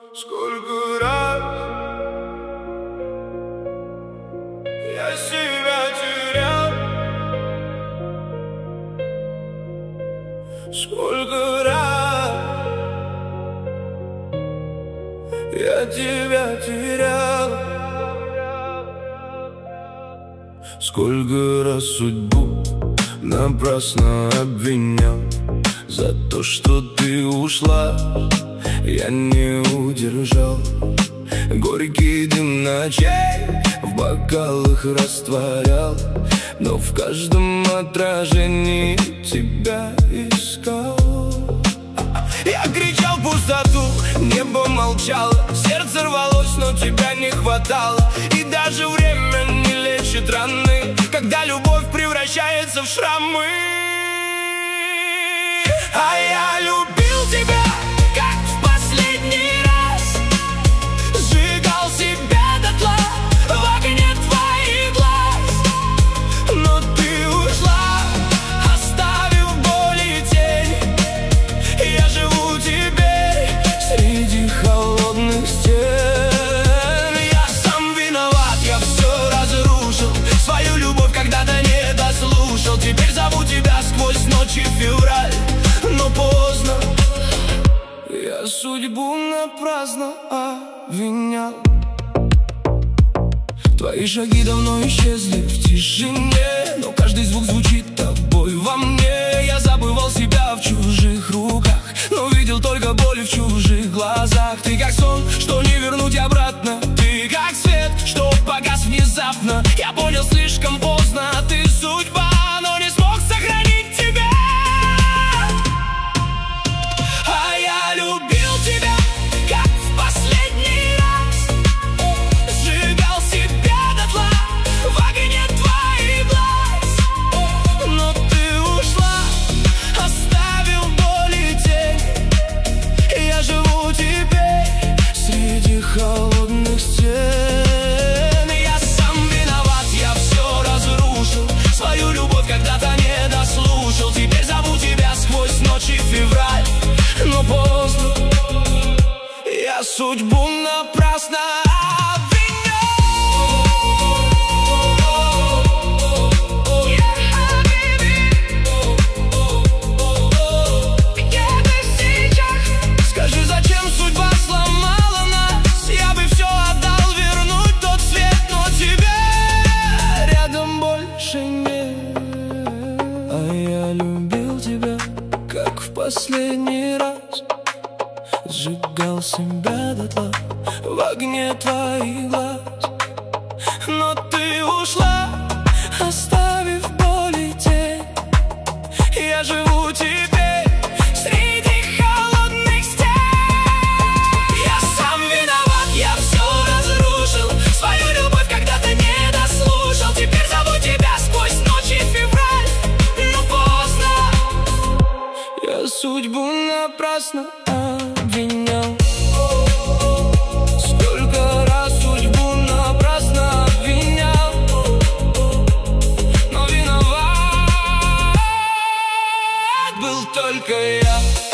Сколько раз я себя терял, сколько раз я тебя терял, сколько раз судьбу напрасно обвинял за то, что ты ушла. Я не удержал горький дым ночей, в бокалах растворял, но в каждом отражении тебя искал. Я кричал в пустоту, небо молчало, сердце рвалось, но тебя не хватало. И даже время не лечит раны, когда любовь превращается в шрамы. А я любил тебя, как в последний раз, сжигал себя дотла в огне твоих глаз. Но ты ушла, оставив боль и тень. Я живу теперь среди холодных стен. Я сам виноват, я все разрушил, свою любовь когда-то не дослушал. Теперь зову тебя сквозь ночи февраль, но поздно. Я судьбу напрасно обвинял. Твои шаги давно исчезли в тишине, но каждый звук звучит тобой во мне. Я забывал себя в чужих руках, но видел только боль в чужих глазах. Ты как сон, что не вернуть обратно, ты как свет, что погас внезапно. Я понял слишком поздно, ты судьба, но не смог сохранить тебя. А я любил тебя, как в последний раз, сжигал себя дотла в огне твоих глаз. Но ты ушла, оставив боль и тень. Я живу теперь среди холодных стен. Я сам виноват, я все разрушил, свою любовь когда-то не дослушал. Теперь зову тебя сквозь ночи февраль, но поздно. Я судьбу напрасно скажи, зачем судьба сломала нас? Я бы все отдал, вернуть тот свет, но тебя рядом больше нет. А я любил тебя, как в последний раз, сжигал себя дотла в огне твоих глаз. Но ты ушла, оставив боль и тень. Я живу теперь среди холодных стен. Я сам виноват, я все разрушил, свою любовь когда-то не дослушал. Теперь зову тебя сквозь ночи февраль, но поздно. Я судьбу напрасно обвинял. Сколько раз судьбу напрасно обвинял, но виноват был только я.